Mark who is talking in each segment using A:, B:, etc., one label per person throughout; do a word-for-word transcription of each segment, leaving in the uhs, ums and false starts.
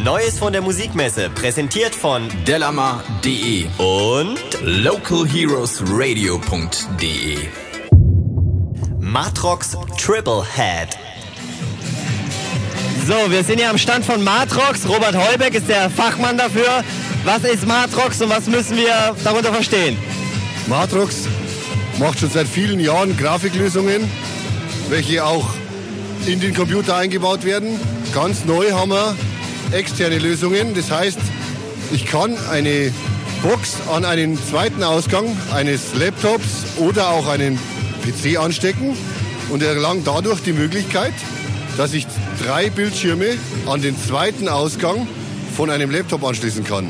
A: Neues von der Musikmesse, präsentiert von
B: Delamar punkt de
A: und
B: local heroes radio punkt de.
A: Matrox Triple Head.
C: So, wir sind hier am Stand von Matrox. Robert Heubeck ist der Fachmann dafür. Was ist Matrox und was müssen wir darunter verstehen?
D: Matrox macht schon seit vielen Jahren Grafiklösungen, welche auch in den Computer eingebaut werden. Ganz neu haben wir externe Lösungen. Das heißt, ich kann eine Box an einen zweiten Ausgang eines Laptops oder auch einen P C anstecken und erlange dadurch die Möglichkeit, dass ich drei Bildschirme an den zweiten Ausgang von einem Laptop anschließen kann.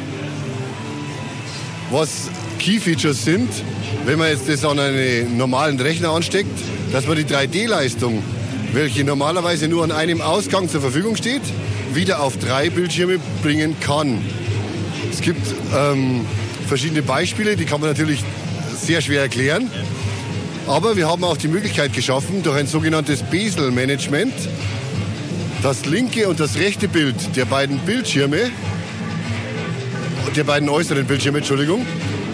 D: Was Key Features sind, wenn man jetzt das an einen normalen Rechner ansteckt, dass man die drei D-Leistung, welche normalerweise nur an einem Ausgang zur Verfügung steht, wieder auf drei Bildschirme bringen kann. Es gibt ähm, verschiedene Beispiele, die kann man natürlich sehr schwer erklären. Aber wir haben auch die Möglichkeit geschaffen, durch ein sogenanntes Bezel-Management, das linke und das rechte Bild der beiden Bildschirme, der beiden äußeren Bildschirme, Entschuldigung,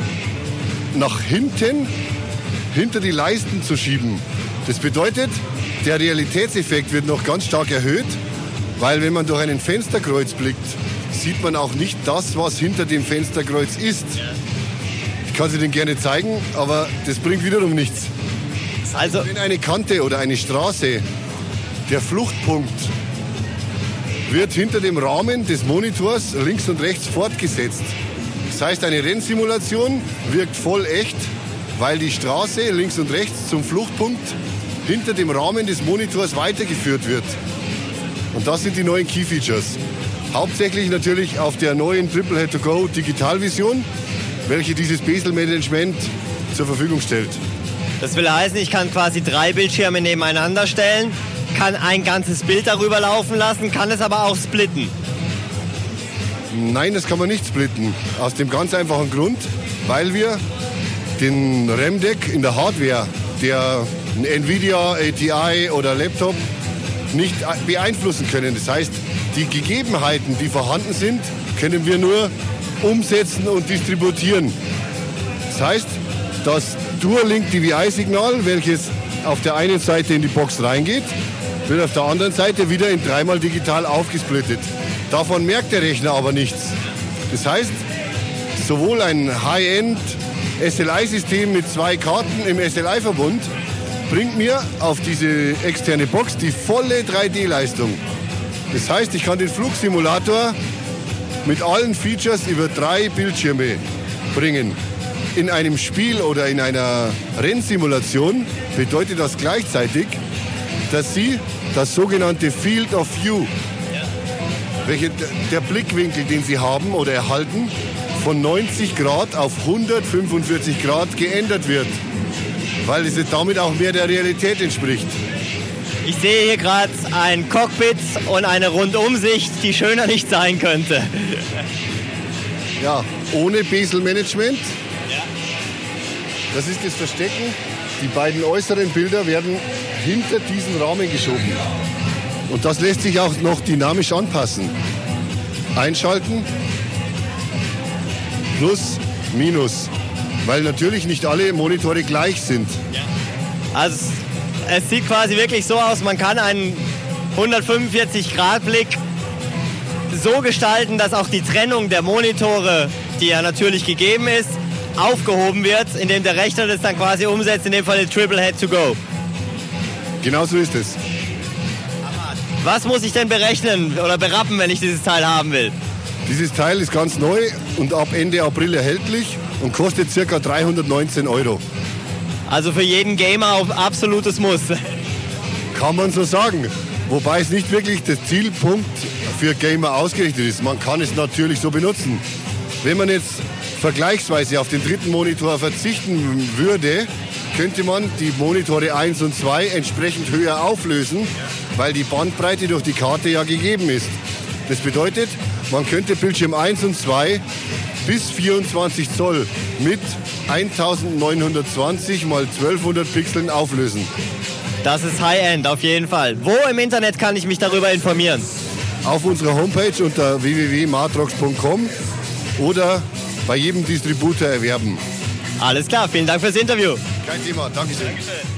D: nach hinten, hinter die Leisten zu schieben. Das bedeutet, der Realitätseffekt wird noch ganz stark erhöht, weil wenn man durch einen Fensterkreuz blickt, sieht man auch nicht das, was hinter dem Fensterkreuz ist. Ich kann Sie den gerne zeigen, aber das bringt wiederum nichts.
C: Also,
D: wenn eine Kante oder eine Straße, der Fluchtpunkt wird hinter dem Rahmen des Monitors links und rechts fortgesetzt. Das heißt, eine Rennsimulation wirkt voll echt, weil die Straße links und rechts zum Fluchtpunkt hinter dem Rahmen des Monitors weitergeführt wird. Und das sind die neuen Key Features. Hauptsächlich natürlich auf der neuen Triple Head to Go Digitalvision, welche dieses Bezel-Management zur Verfügung stellt.
C: das will heißen, ich kann quasi drei Bildschirme nebeneinander stellen, kann ein ganzes Bild darüber laufen lassen, kann es aber auch splitten.
D: Nein, das kann man nicht splitten. Aus dem ganz einfachen Grund, weil wir den RAM-Deck in der Hardware, der ein Nvidia, A T I oder Laptop, nicht beeinflussen können. Das heißt, die Gegebenheiten, die vorhanden sind, können wir nur umsetzen und distributieren. Das heißt, das Dual-Link-D V I-Signal, welches auf der einen Seite in die Box reingeht, wird auf der anderen Seite wieder in dreimal digital aufgesplittet. Davon merkt der Rechner aber nichts. Das heißt, sowohl ein High-End S L I-System mit zwei Karten im S L I-Verbund bringt mir auf diese externe Box die volle drei D-Leistung. Das heißt, ich kann den Flugsimulator mit allen Features über drei Bildschirme bringen. In einem Spiel oder in einer Rennsimulation bedeutet das gleichzeitig, dass Sie das sogenannte Field of View, welche, der Blickwinkel, den Sie haben oder erhalten, von neunzig Grad auf hundertfünfundvierzig Grad geändert wird, weil es damit auch mehr der Realität entspricht.
C: Ich sehe hier gerade ein Cockpit und eine Rundumsicht, die schöner nicht sein könnte.
D: Ja, ohne Bezel-Management. Das ist das Verstecken. Die beiden äußeren Bilder werden hinter diesen Rahmen geschoben. Und das lässt sich auch noch dynamisch anpassen. Einschalten, Plus, Minus. Weil natürlich nicht alle Monitore gleich sind.
C: Also es sieht quasi wirklich so aus, man kann einen hundertfünfundvierzig Grad Blick so gestalten, dass auch die Trennung der Monitore, die ja natürlich gegeben ist, aufgehoben wird, indem der Rechner das dann quasi umsetzt, in dem Fall die Triple Head to Go.
D: Genau so ist es.
C: Was muss ich denn berechnen oder berappen, wenn ich dieses Teil haben will?
D: Dieses Teil ist ganz neu und ab Ende April erhältlich und kostet ca. dreihundertneunzehn Euro.
C: Also für jeden Gamer auf absolutes Muss.
D: Kann man so sagen. Wobei es nicht wirklich der Zielpunkt für Gamer ausgerichtet ist. Man kann es natürlich so benutzen. Wenn man jetzt vergleichsweise auf den dritten Monitor verzichten würde, könnte man die Monitore eins und zwei entsprechend höher auflösen, weil die Bandbreite durch die Karte ja gegeben ist. Das bedeutet, man könnte Bildschirm eins und zwei bis vierundzwanzig Zoll mit eintausendneunhundertzwanzig mal zwölfhundert Pixeln auflösen.
C: Das ist High-End auf jeden Fall. Wo im Internet kann ich mich darüber informieren?
D: auf unserer Homepage unter w w w punkt matrox punkt com oder bei jedem Distributor erwerben.
C: Alles klar, vielen Dank fürs Interview.
D: Kein Thema, Dankeschön.
C: Dankeschön.